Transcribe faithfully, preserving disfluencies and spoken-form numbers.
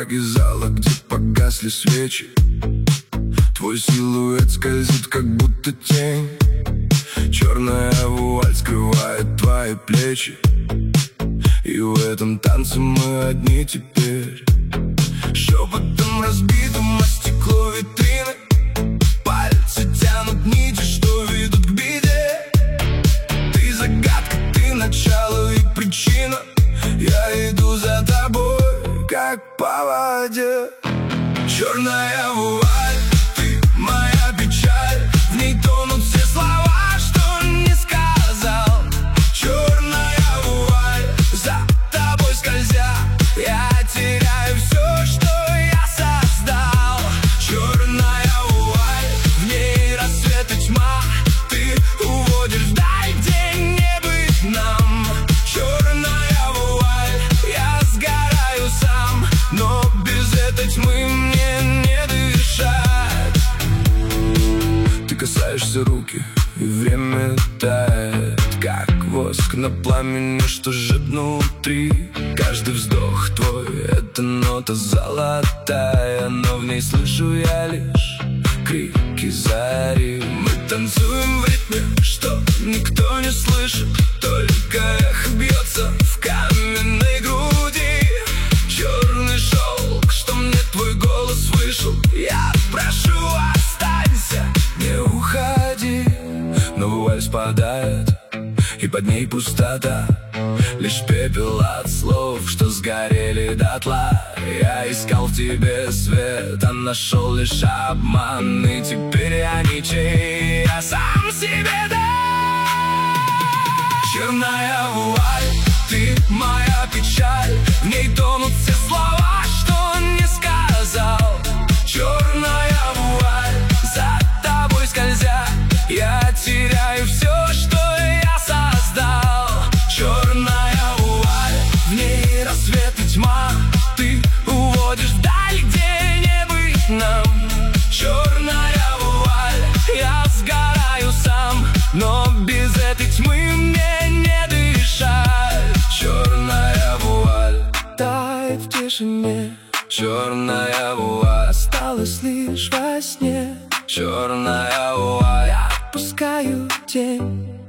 дороги зала, где погасли свечи. Твой силуэт скользит, как будто тень. Черная вуаль скрывает твои плечи, и в этом танце мы одни теперь. Шепотом разбитым о стекло витрины, пальцы тянут нити, что ведут к беде. Ты загадка, ты начало и причина. Я иду за тобой, как по воде. Черная вуаль, ты моя печаль. В ней тонут все слова, что не сказал. Черная вуаль, за тобой скользя, я теряю все, что я создал. Черная вуаль, в ней рассвет и тьма. Ты уводишь вдаль, где не быть нам. Черная вуаль, я сгораю сам, но без этой тьмы мне не дышать. Ты касаешься руки, и время тает, как воск на пламени, что жжет внутри. Каждый вздох твой — это нота золотая, но в ней слышу я лишь крики зари. Мы танцуем в ритме, что никто не слышит, только эхо бьется в каменной груди. Черный шелк, что мне твой голос вышел. Я прошу, останься, не уходи. Но вуаль спадает, и под ней пустота, лишь пепел от слов, что сгорели дотла. Я искал в тебе свет, а нашел лишь обман. И теперь я ничей, я сам себе дам. Черная вуаль, ты моя печаль. В ней тонут все слова, что не сказал. Черная вуаль, за тобой скользя, я теряю все, что я создал. Черная вуаль, в ней рассвет и тьма. Ты уводишь вдаль, где не быть нам. Черная вуаль, я сгораю сам, но без этой тьмы мне не дышать. Черная вуаль тает в тишине. Черная вуаль осталась лишь во сне. Черная вуаль, я отпускаю тень.